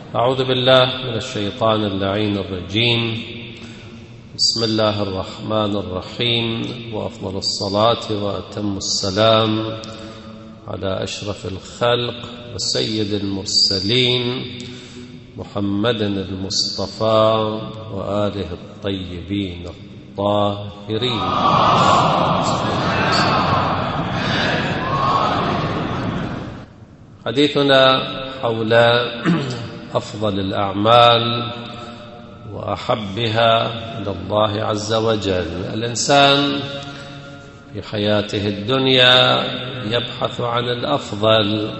أعوذ بالله من الشيطان اللعين الرجيم. بسم الله الرحمن الرحيم، وأفضل الصلاة وأتم السلام على أشرف الخلق وسيد المرسلين محمد المصطفى وآله الطيبين الطاهرين. حديثنا حول أفضل الأعمال وأحبها إلى الله عز وجل. الإنسان في حياته الدنيا يبحث عن الأفضل،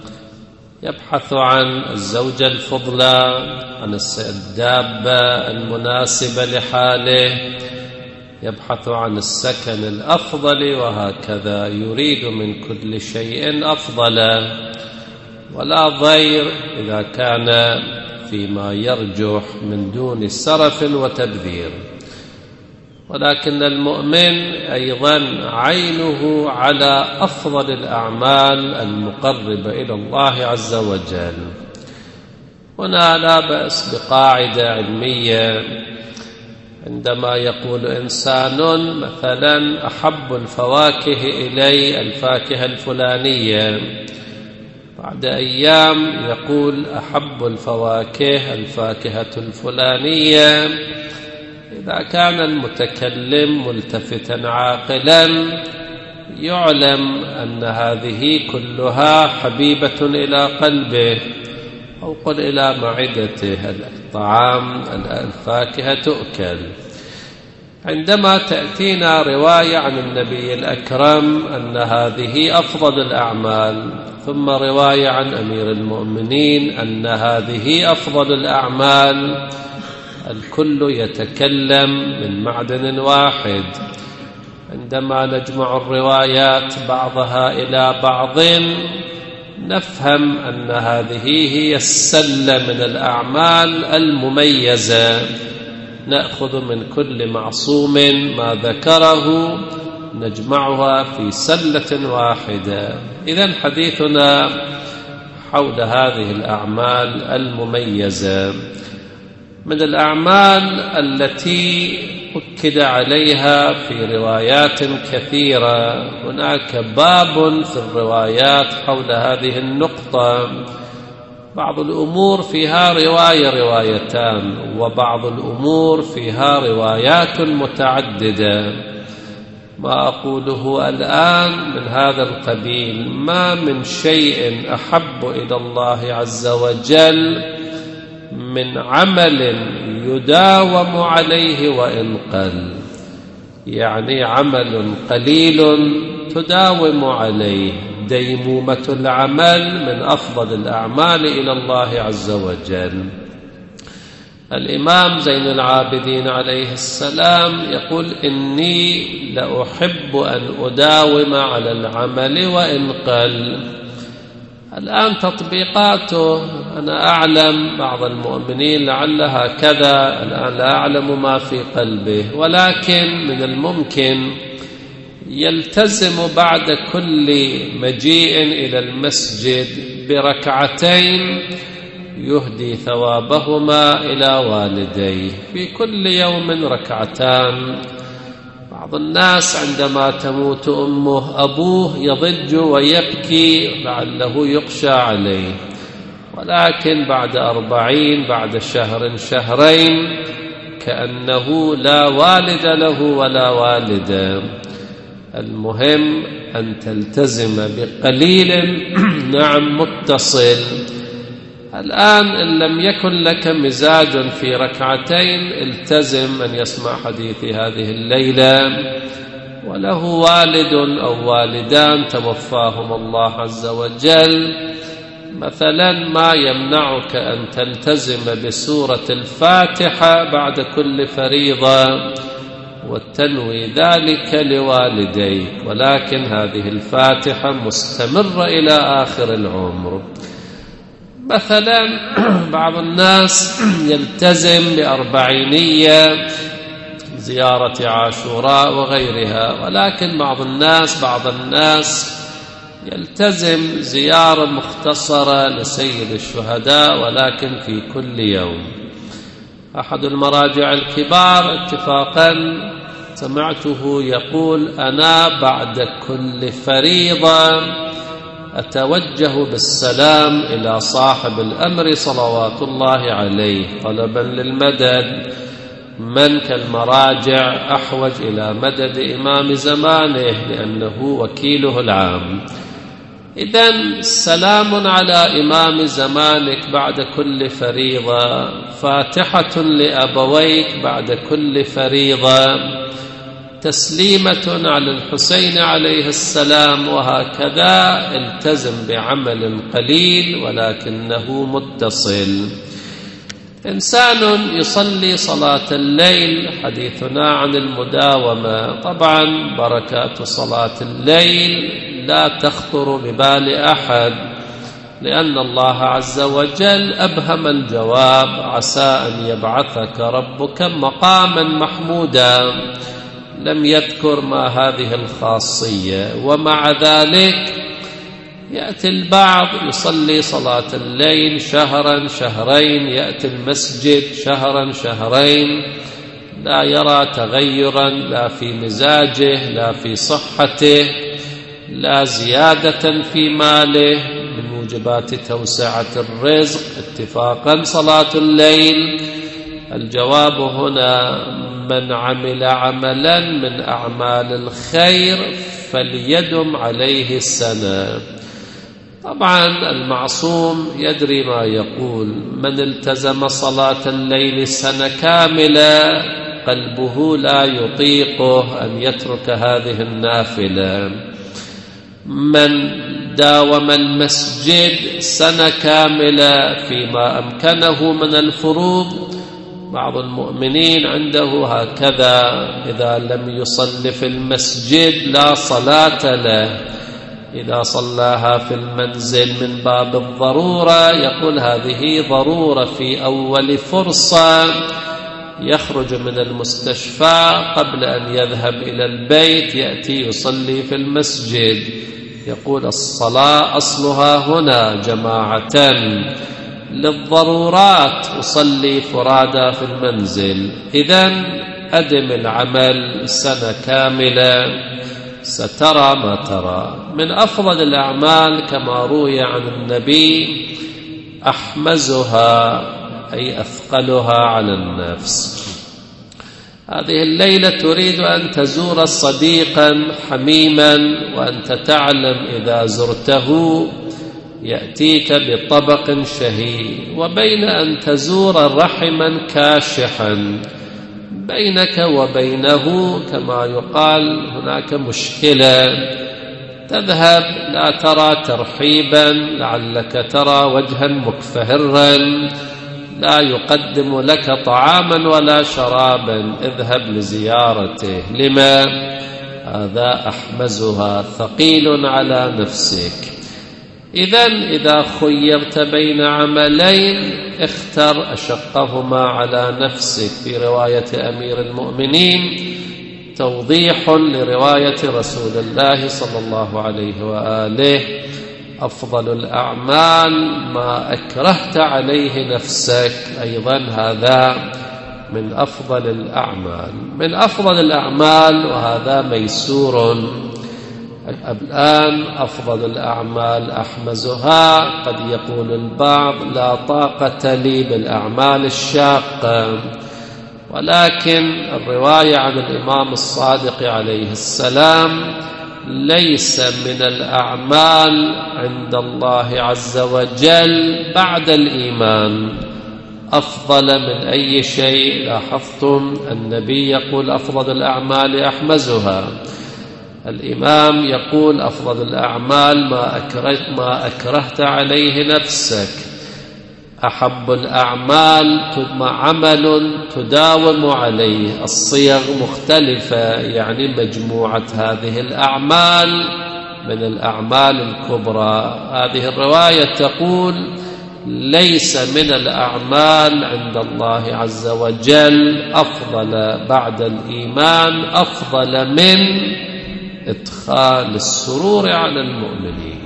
يبحث عن الزوجة الفضلى، عن الدابة المناسبة لحاله، يبحث عن السكن الأفضل، وهكذا يريد من كل شيء أفضل، ولا ضير إذا كان فيما يرجح من دون سرف وتبذير. ولكن المؤمن أيضا عينه على أفضل الأعمال المقربة إلى الله عز وجل. هنا لا بأس بقاعدة علمية، عندما يقول إنسان مثلا أحب الفواكه إلي الفاكهة الفلانية، بعد أيام يقول أحب الفواكه الفاكهة الفلانية، إذا كان المتكلم ملتفتا عاقلا يعلم أن هذه كلها حبيبة إلى قلبه، أو قل إلى معدته. الطعام الفاكهة تؤكل. عندما تأتينا رواية عن النبي الأكرم أن هذه أفضل الأعمال، ثم رواية عن أمير المؤمنين أن هذه أفضل الأعمال، الكل يتكلم من معدن واحد. عندما نجمع الروايات بعضها إلى بعض نفهم أن هذه هي السلة من الأعمال المميزة، نأخذ من كل معصوم ما ذكره نجمعها في سلة واحدة. إذن حديثنا حول هذه الأعمال المميزة. من الأعمال التي أكد عليها في روايات كثيرة، هناك باب في الروايات حول هذه النقطة. بعض الأمور فيها روايتان، وبعض الأمور فيها روايات متعددة. ما أقوله الآن من هذا القبيل: ما من شيء أحب إلى الله عز وجل من عمل يداوم عليه وإن قل، يعني عمل قليل تداوم عليه. ديمومة العمل من أفضل الأعمال إلى الله عز وجل. الإمام زين العابدين عليه السلام يقول: إني لأحب أن أداوم على العمل وإن قل. الآن تطبيقاته أنا أعلم بعض المؤمنين لعلها كذا، الآن لا أعلم ما في قلبه، ولكن من الممكن يلتزم بعد كل مجيء إلى المسجد بركعتين يهدي ثوابهما إلى والديه، في كل يوم ركعتان. بعض الناس عندما تموت أمه أبوه يضج ويبكي لعله يخشى عليه، ولكن بعد 40 بعد شهر شهرين كأنه لا والد له ولا والدة. المهم أن تلتزم بقليل نعم متصل. الآن إن لم يكن لك مزاج في ركعتين التزم أن يسمع حديثي هذه الليلة وله والد أو والدان توفاهم الله عز وجل، مثلا ما يمنعك أن تلتزم بسورة الفاتحة بعد كل فريضة وتنوي ذلك لوالديك، ولكن هذه الفاتحة مستمرة إلى آخر العمر. مثلا بعض الناس يلتزم بأربعينية، زيارة عاشوراء وغيرها، ولكن بعض الناس يلتزم زيارة مختصرة لسيد الشهداء ولكن في كل يوم. أحد المراجع الكبار اتفاقا سمعته يقول: أنا بعد كل فريضة أتوجه بالسلام إلى صاحب الأمر صلوات الله عليه طلبا للمدد. من كالمراجع أحوج إلى مدد إمام زمانه لأنه وكيله العام. إذن سلام على إمام زمانك بعد كل فريضة، فاتحة لأبويك بعد كل فريضة، تسليمة على الحسين عليه السلام، وهكذا التزم بعمل قليل ولكنه متصل. إنسان يصلي صلاة الليل، حديثنا عن المداومة. طبعا بركات صلاة الليل لا تخطر ببال أحد، لأن الله عز وجل أبهم الجواب: عسى أن يبعثك ربك مقاما محمودا. لم يذكر ما هذه الخاصية، ومع ذلك يأتي البعض يصلي صلاة الليل شهرا شهرين، يأتي المسجد شهرا شهرين، لا يرى تغيرا لا في مزاجه لا في صحته لا زيادة في ماله من موجبات توسعة الرزق. اتفاقا صلاة الليل الجواب هنا: من عمل عملا من أعمال الخير فليدم عليه السنة. طبعا المعصوم يدري ما يقول: من التزم صلاة الليل سنة كاملة قلبه لا يطيقه أن يترك هذه النافلة. من داوم المسجد سنة كاملة فيما أمكنه من الفروض. بعض المؤمنين عنده هكذا: إذا لم يصل في المسجد لا صلاة له، إذا صلاها في المنزل من باب الضرورة يقول هذه ضرورة. في أول فرصة يخرج من المستشفى قبل أن يذهب إلى البيت يأتي يصلي في المسجد، يقول الصلاة أصلها هنا جماعة، للضرورات أصلي فرادى في المنزل. إذن أدم العمل سنة كاملة سترى ما ترى. من أفضل الأعمال كما روي عن النبي أحمزها، أي أثقلها على النفس. هذه الليلة تريد أن تزور صديقا حميما، وأنت تعلم إذا زرته يأتيك بطبق شهي، وبين أن تزور رحما كاشحا بينك وبينه كما يقال هناك مشكلة، تذهب لا ترى ترحيبا، لعلك ترى وجها مكفهرا لا يقدم لك طعاما ولا شرابا، اذهب لزيارته. لما؟ هذا أحمزها، ثقيل على نفسك. إذن إذا خيرت بين عملين اختر أشقهما على نفسك. في رواية أمير المؤمنين توضيح لرواية رسول الله صلى الله عليه وآله: أفضل الأعمال ما أكرهت عليه نفسك. أيضا هذا من أفضل الأعمال، من أفضل الأعمال، وهذا ميسور. الآن أفضل الأعمال أحمزها. قد يقول البعض: لا طاقة لي بالأعمال الشاقة، ولكن الرواية عن الإمام الصادق عليه السلام: ليس من الأعمال عند الله عز وجل بعد الإيمان أفضل من أي شيء. لاحظتم النبي يقول أفضل الأعمال أحمزها، الإمام يقول أفضل الأعمال ما أكرهت عليه نفسك. أحب الأعمال عمل تداوم عليه. الصيغ مختلفة، يعني مجموعة هذه الأعمال من الأعمال الكبرى. هذه الرواية تقول: ليس من الأعمال عند الله عز وجل أفضل بعد الإيمان أفضل من إدخال السرور على المؤمنين.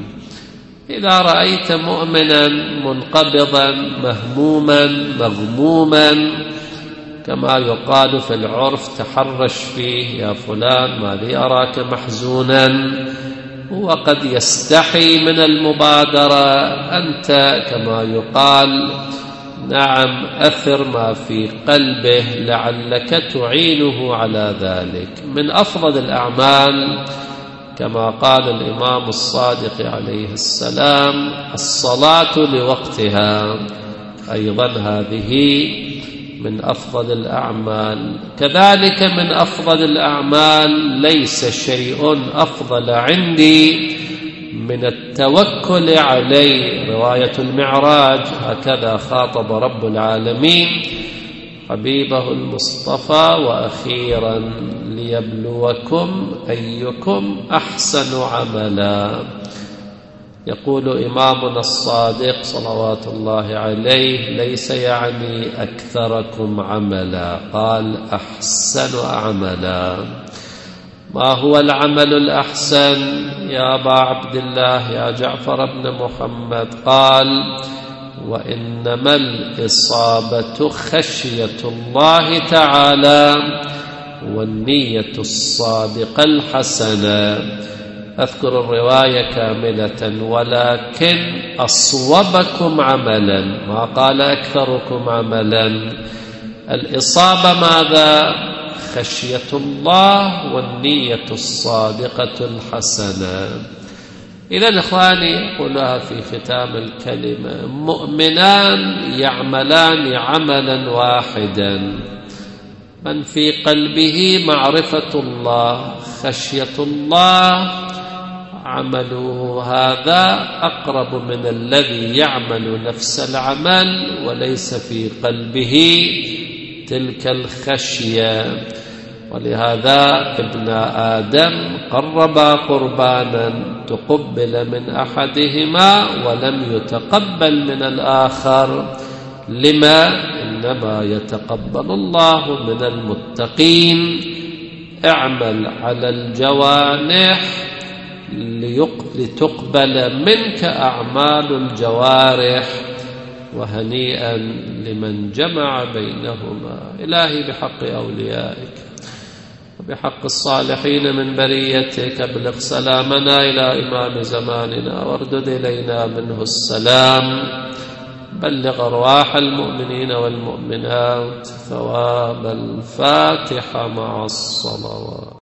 إذا رأيت مؤمنا منقبضا مهموما مغموما كما يقال في العرف تحرش فيه يا فلان ما لي أراك محزونا، وقد يستحي من المبادرة، أنت كما يقال نعم أثر ما في قلبه لعلك تعينه على ذلك. من أفضل الأعمال كما قال الإمام الصادق عليه السلام الصلاة لوقتها، أيضا هذه من أفضل الأعمال. كذلك من أفضل الأعمال ليس شيء أفضل عندي من التوكل عليه. رواية المعراج هكذا خاطب رب العالمين حبيبه المصطفى: وأخيرا ليبلوكم أيكم أحسن عملا. يقول إمامنا الصادق صلوات الله عليه: ليس يعني أكثركم عملا، قال أحسن عملا. ما هو العمل الأحسن يا أبا عبد الله يا جعفر بن محمد؟ قال: وإنما الإصابة خشية الله تعالى والنية الصادقة الحسنة. أذكر الرواية كاملة: ولكن أصوبكم عملا، ما قال أكثركم عملا. الإصابة ماذا؟ خشية الله والنية الصادقة الحسنة. إذن إخواني أقولها في ختام الكلمة: مؤمنان يعملان عملا واحدا، من في قلبه معرفة الله خشية الله عمله هذا أقرب من الذي يعمل نفس العمل وليس في قلبه تلك الخشية. ولهذا ابن آدم قربا قربانا تقبل من أحدهما ولم يتقبل من الآخر. لما؟ إنما يتقبل الله من المتقين. اعمل على الجوانح لتقبل منك أعمال الجوارح، وهنيئا لمن جمع بينهما. إلهي بحق أوليائك وبحق الصالحين من بريتك ابلغ سلامنا إلى إمام زماننا واردد إلينا منه السلام. بلغ أرواح المؤمنين والمؤمنات ثواب الفاتحة مع الصلوات.